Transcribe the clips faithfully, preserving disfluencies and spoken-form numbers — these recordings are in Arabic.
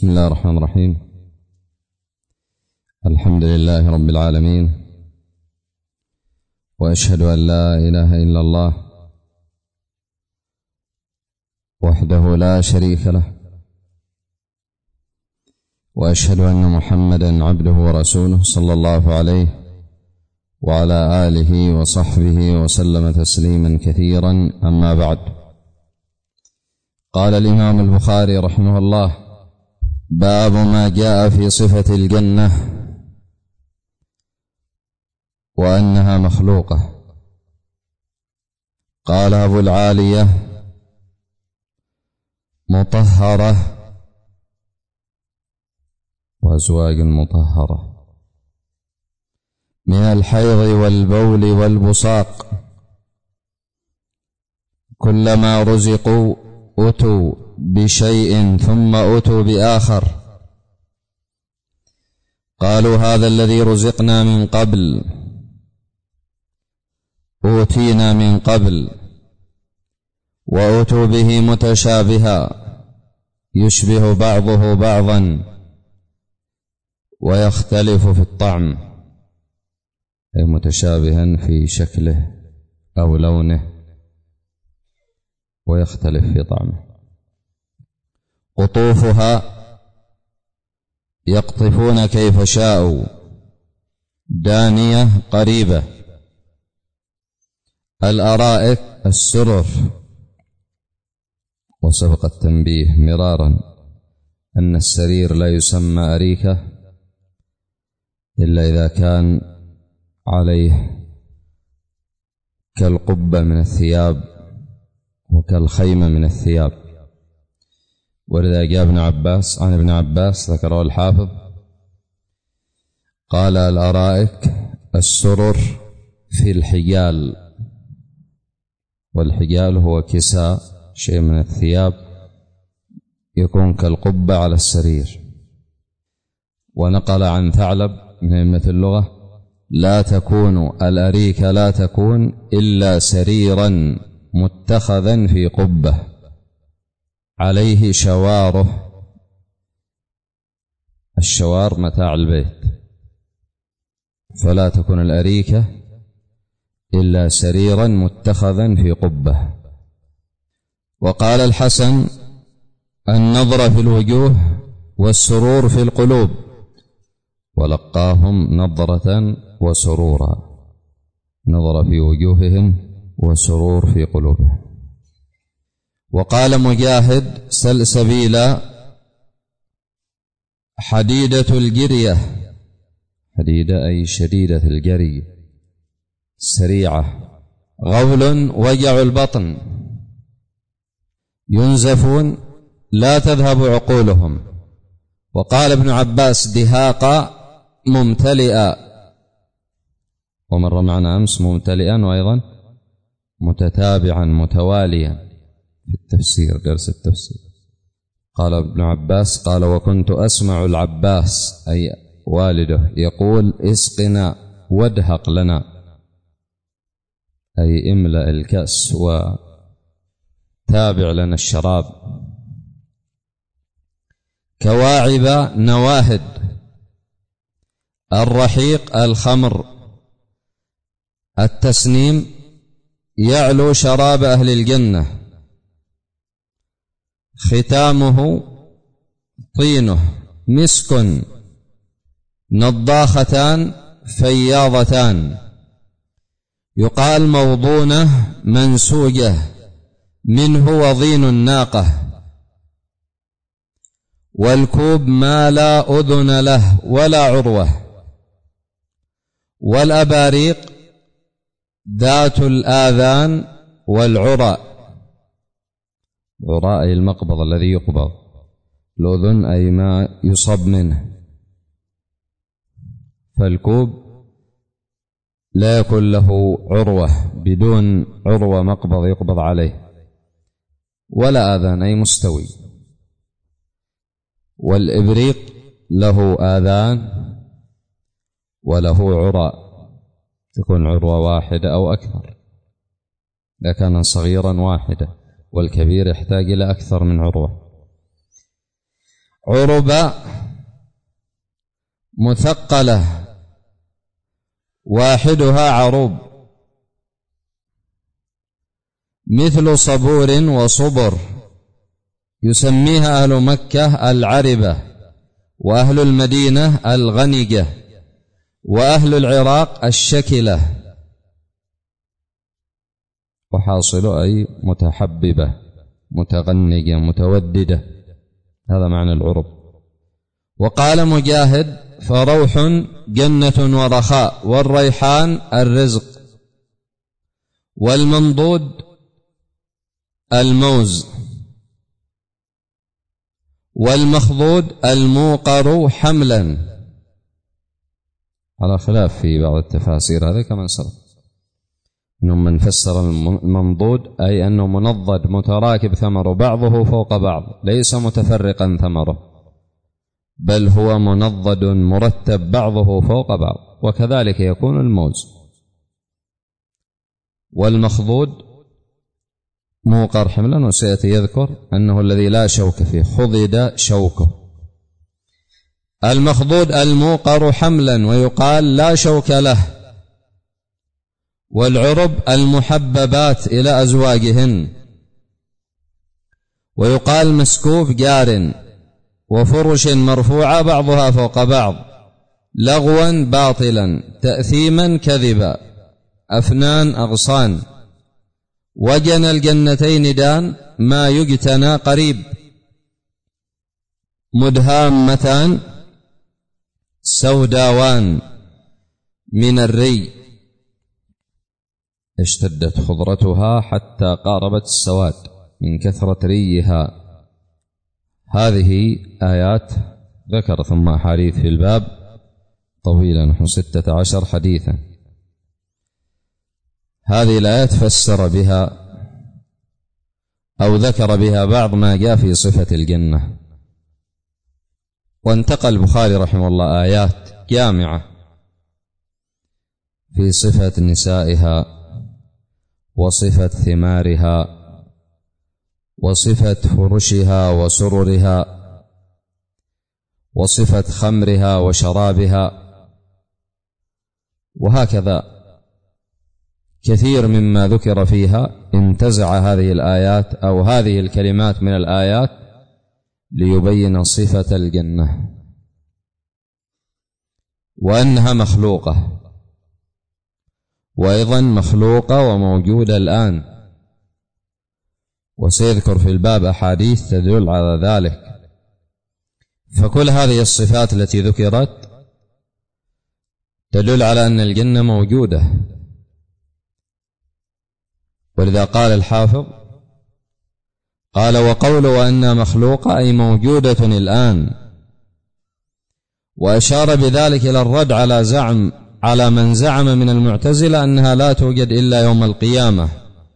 بسم الله الرحمن الرحيم. الحمد لله رب العالمين، وأشهد أن لا إله إلا الله وحده لا شريك له، وأشهد أن محمدا عبده ورسوله صلى الله عليه وعلى آله وصحبه وسلم تسليما كثيرا. أما بعد، قال الإمام البخاري رحمه الله: باب ما جاء في صفة الجنة وأنها مخلوقة. قال أبو العالية: مطهرة وأزواج مطهرة من الحيض والبول والبصاق، كلما رزقوا أتوا بشيء ثم أتوا بآخر، قالوا هذا الذي رزقنا من قبل أوتينا من قبل، وأتوا به متشابها يشبه بعضه بعضا ويختلف في الطعم، أي متشابها في شكله أو لونه ويختلف في طعمه. قطوفها يقطفون كيف شاءوا، دانية قريبة. الأرائك السرر، وسبق التنبيه مرارا أن السرير لا يسمى أريكة إلا إذا كان عليه كالقبة من الثياب وكالخيمة من الثياب. ولذا جاء ابن عباس عن ابن عباس ذكره الحافظ قال: الأرائك السرر في الحجال، والحجال هو كساء شيء من الثياب يكون كالقبة على السرير. ونقل عن ثعلب من أئمة اللغة: لا تكون الأريكة لا تكون إلا سريرا متخذا في قبة عليه شواره. الشوار متاع البيت، فلا تكون الأريكة إلا سريرا متخذا في قبة. وقال الحسن: النظر في الوجوه والسرور في القلوب، ولقاهم نظرة وسرورا، نظر في وجوههم وسرور في قلوبهم. وقال مجاهد: سلسبيلا حديدة الجرية، حديدة أي شديدة الجري سريعة. غول وجع البطن، ينزفون لا تذهب عقولهم. وقال ابن عباس: دهاقا ممتلئا، ومر معنا أمس ممتلئا وأيضا متتابعا متواليا في التفسير، درس التفسير. قال ابن عباس: قال وكنت أسمع العباس أي والده يقول: اسقنا وادهق لنا، أي املأ الكأس وتابع لنا الشراب. كواعب نواهد، الرحيق الخمر. التسنيم يعلو شراب أهل الجنة، ختامه طينه مسك، نضاختان فياضتان. يقال موضونة منسوجة، منه وضين الناقة. والكوب ما لا أذن له ولا عروة. والأباريق ذات الآذان والعرى. عراء أي المقبض الذي يقبض، الأذن أي ما يصب منه. فالكوب لا يكون له عروة، بدون عروة مقبض يقبض عليه، ولا آذان أي مستوي. والإبريق له آذان وله عرى، تكون عروة واحدة أو أكثر، إذا كان صغيرا واحدة، والكبير يحتاج إلى أكثر من عروة. عرب مثقلة واحدها عروب، مثل صبور وصبر، يسميها أهل مكة العربة، وأهل المدينة الغنجة، وأهل العراق الشكلة. وحاصل أي متحببة متغنجة متوددة، هذا معنى العرب. وقال مجاهد: فروح جنة ورخاء، والريحان الرزق، والمنضود الموز، والمخضود الموقر حملا، على خلاف في بعض التفاسير هذا كما سبق. إنهم من فسر المنضود أي أنه منضد متراكب ثمره بعضه فوق بعض، ليس متفرقا ثمره، بل هو منضد مرتب بعضه فوق بعض، وكذلك يكون الموز. والمخضود موقر حملا، وسيأتي يذكر أنه الذي لا شوك فيه، خضد شوكه. المخضود الموقر حملا، ويقال لا شوك له. والعرب المحببات إلى أزواجهن، ويقال مسكوب جار، وفرش مرفوعة بعضها فوق بعض، لغوا باطلا، تأثيما كذبا، أفنان أغصان، وجن الجنتين دان، ما يجتنى قريب، مدهامتان سوداوان من الري، اشتدت خضرتها حتى قاربت السواد من كثرة ريها. هذه آيات ذكر ثم أحاديث في الباب طويلة، نحو ستة عشر حديثا. هذه الآيات فسر بها أو ذكر بها بعض ما جاء في صفة الجنة. وانتقل البخاري رحمه الله آيات جامعة في صفة نسائها، وصفة ثمارها، وصفة فرشها وسررها، وصفة خمرها وشرابها، وهكذا كثير مما ذكر فيها انتزع هذه الآيات أو هذه الكلمات من الآيات ليبين صفة الجنة، وأنها مخلوقة، وأيضا مخلوقة وموجودة الآن. وسيذكر في الباب أحاديث تدل على ذلك. فكل هذه الصفات التي ذكرت تدل على أن الجنة موجودة. ولذا قال الحافظ، قال: وقوله وأنها مخلوقة أي موجودة الآن. وأشار بذلك إلى الرد على زعم على من زعم من المعتزلة أنها لا توجد إلا يوم القيامة.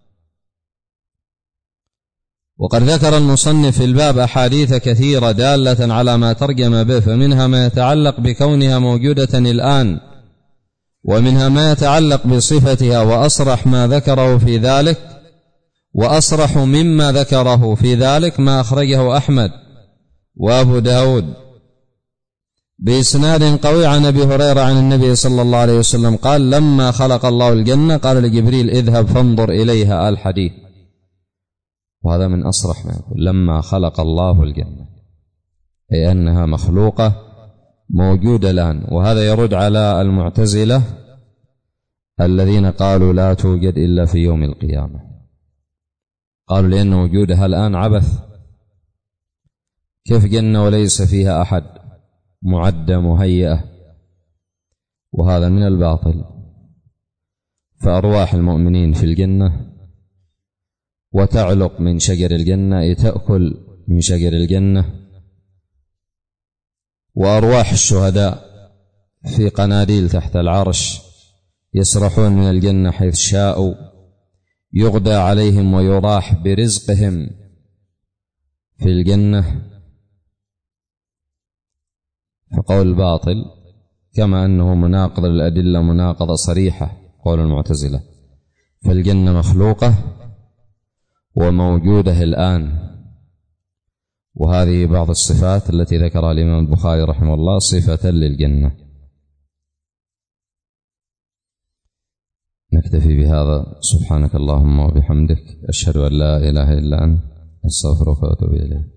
وقد ذكر المصنف في الباب أحاديث كثيرة دالة على ما ترجم به، فمنها ما يتعلق بكونها موجودة الآن، ومنها ما يتعلق بصفتها، وأصرح ما ذكره في ذلك وأصرح مما ذكره في ذلك ما أخرجه أحمد وأبو داود بإسناد قوي عن أبي هريرة عن النبي صلى الله عليه وسلم قال: لما خلق الله الجنة قال لجبريل: اذهب فانظر إليها، الحديث. وهذا من أصرح ما يقول، لما خلق الله الجنة، أي أنها مخلوقة موجودة الآن. وهذا يرد على المعتزلة الذين قالوا لا توجد إلا في يوم القيامة، قالوا لأن وجودها الآن عبث، كيف جنة وليس فيها أحد معدة مهيئة؟ وهذا من الباطل. فأرواح المؤمنين في الجنة، وتعلق من شجر الجنة، أي تأكل من شجر الجنة. وأرواح الشهداء في قناديل تحت العرش يسرحون من الجنة حيث شاءوا، يغدى عليهم ويراح برزقهم في الجنة. فقول الباطل، كما أنه مناقض للأدلة مناقضة صريحة قول المعتزلة. فالجنة مخلوقة وموجودة الآن، وهذه بعض الصفات التي ذكرها الإمام البخاري رحمه الله صفة للجنة. نكتفي بهذا. سبحانك اللهم وبحمدك، أشهد أن لا إله إلا أنت، أستغفرك وأتوب إليك.